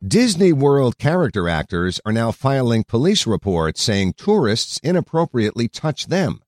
Disney World character actors are now filing police reports saying tourists inappropriately touch them.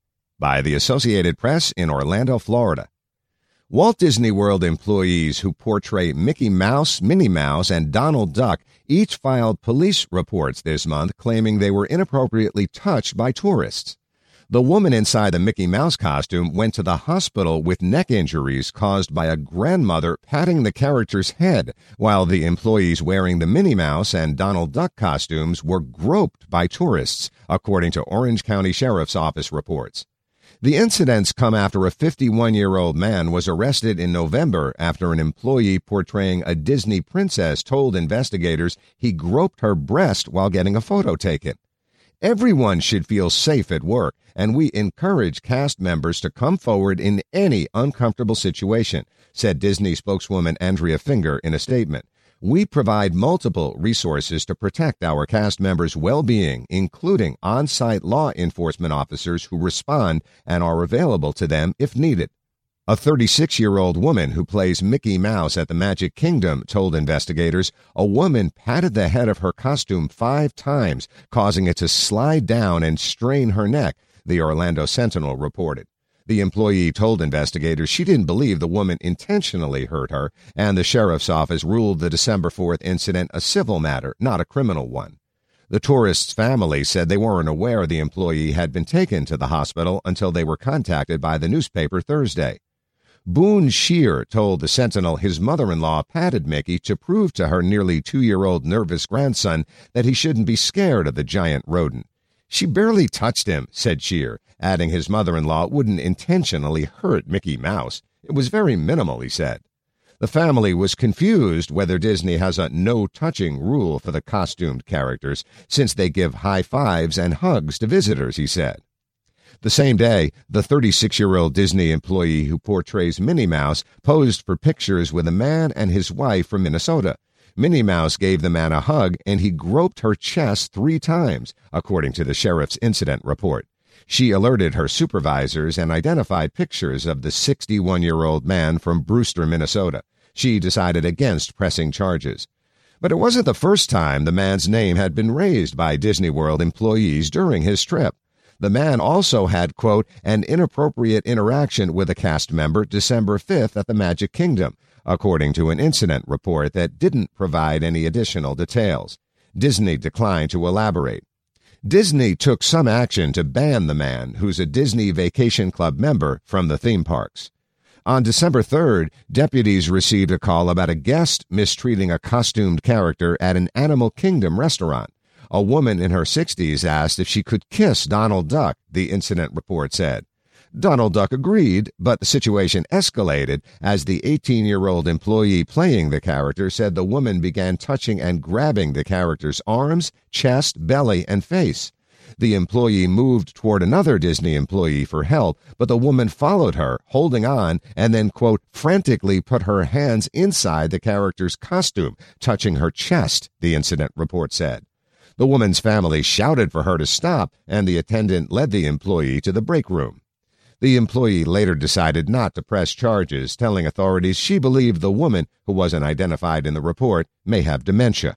By the Associated Press in Orlando, Florida. Walt Disney World employees who portray Mickey Mouse, Minnie Mouse, and Donald Duck each filed police reports this month claiming they were inappropriately touched by tourists. The woman inside the Mickey Mouse costume went to the hospital with neck injuries caused by a grandmother patting the character's head, while the employees wearing the Minnie Mouse and Donald Duck costumes were groped by tourists, according to Orange County Sheriff's Office reports. The incidents come after a 51-year-old man was arrested in November after an employee portraying a Disney princess told investigators he groped her breast while getting a photo taken. Everyone should feel safe at work, and we encourage cast members to come forward in any uncomfortable situation, said Disney spokeswoman Andrea Finger in a statement. We provide multiple resources to protect our cast members' well-being, including on-site law enforcement officers who respond and are available to them if needed. A 36-year-old woman who plays Mickey Mouse at the Magic Kingdom told investigators a woman patted the head of her costume 5 times, causing it to slide down and strain her neck, the Orlando Sentinel reported. The employee told investigators she didn't believe the woman intentionally hurt her, and the sheriff's office ruled the December 4th incident a civil matter, not a criminal one. The tourist's family said they weren't aware the employee had been taken to the hospital until they were contacted by the newspaper Thursday. Boone Shear told the Sentinel his mother-in-law patted Mickey to prove to her nearly 2-year-old nervous grandson that he shouldn't be scared of the giant rodent. She barely touched him, said Shear, adding his mother-in-law wouldn't intentionally hurt Mickey Mouse. It was very minimal, he said. The family was confused whether Disney has a no-touching rule for the costumed characters, since they give high fives and hugs to visitors, he said. The same day, the 36-year-old Disney employee who portrays Minnie Mouse posed for pictures with a man and his wife from Minnesota. Minnie Mouse gave the man a hug, and he groped her chest 3 times, according to the sheriff's incident report. She alerted her supervisors and identified pictures of the 61-year-old man from Brewster, Minnesota. She decided against pressing charges. But it wasn't the first time the man's name had been raised by Disney World employees during his trip. The man also had, quote, an inappropriate interaction with a cast member December 5th at the Magic Kingdom, according to an incident report that didn't provide any additional details. Disney declined to elaborate. Disney took some action to ban the man, who's a Disney Vacation Club member, from the theme parks. On December 3rd, deputies received a call about a guest mistreating a costumed character at an Animal Kingdom restaurant. A woman in her 60s asked if she could kiss Donald Duck, the incident report said. Donald Duck agreed, but the situation escalated as the 18-year-old employee playing the character said the woman began touching and grabbing the character's arms, chest, belly, and face. The employee moved toward another Disney employee for help, but the woman followed her, holding on, and then, quote, frantically put her hands inside the character's costume, touching her chest, the incident report said. The woman's family shouted for her to stop, and the attendant led the employee to the break room. The employee later decided not to press charges, telling authorities she believed the woman, who wasn't identified in the report, may have dementia.